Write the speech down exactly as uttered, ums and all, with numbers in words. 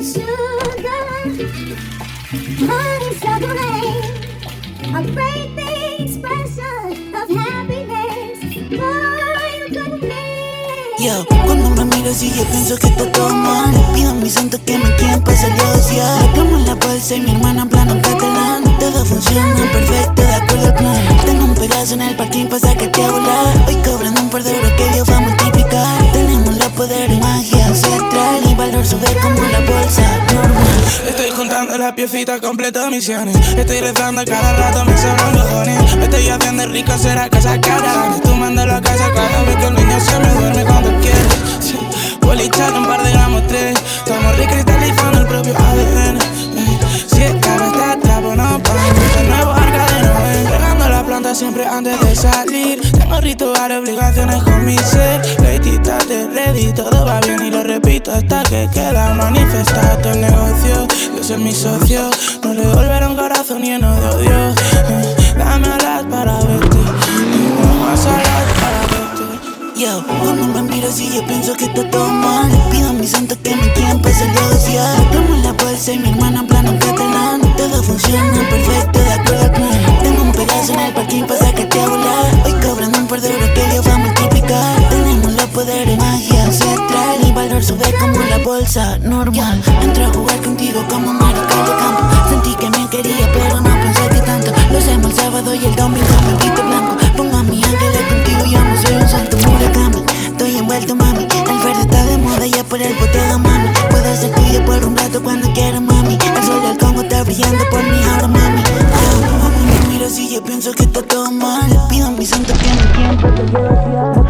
sugar, honey, chocolate, a great big expression of happiness. Boy, you couldn't be. Yo, cuando me miras y yo pienso que está todo mal, le pido a mi santo que me queden pa' salir a odiar. La cama en la bolsa y mi hermana en plano catalán. Todo funciona perfecto de acuerdo al plan. Tengo un pedazo en el parking pa' sacarte a volar. Hoy cobrando un par de euros que Dios va a multiplicar. Tenemos los poderes, magia ancestral, y valor sube como la bolsa normal. Estoy juntando las piecitas, completo misiones. Estoy rezando cada rato, me sobran cojones. Me estoy haciendo rico, será casa cara. Tú mándalo a casa cada vez que el niño se me duerme cuando quiere. Sí. Bolichar un par de gramos, tres. Estamos recristalizando el propio A D N. eh. Si es caro está trapo, no vamos. De nuevo arca de Noé. Regando la planta siempre antes de salir. Tengo rituales, obligaciones con mi ser. Leitita de ready, todo va bien y lo repito hasta que queda manifestado el negocio. Dios es mi socio, no le devolveré un corazón lleno de odio. eh. Dame alas para verte, más alas para verte. Yo, cuando me miras y yo pienso que está todo mal, le pido a mi santo que me queden pa' salir a odiar. La cama en la bolsa y mi hermana en plano catalán. Todo funciona perfecto de acuerdo al plan. Tengo un pedazo en el parking pa' sacarte a volar. Hoy cobrando un par de euros que Dios va a multiplicar. Tenemos los poderes, magia ancestral, y valor sube como la bolsa normal. Entro a jugar contigo como marica de campo. Sentí que me quería pero no pensé que tanto. Lo hacemos el sábado y el domingo me visto blanco. Pongo a mi ángel contigo, yo no soy un santo murakami. Estoy envuelto, mami, el verde está de moda ya por el boteo, mami. Puedo ser tuyo por un rato cuando quieras, mami. El sol del Congo está brillando por mí ahora, mami. Yo, cuando me miras y yo pienso que está todo mal, le pido a mi santo que me queden pa' que yo sea.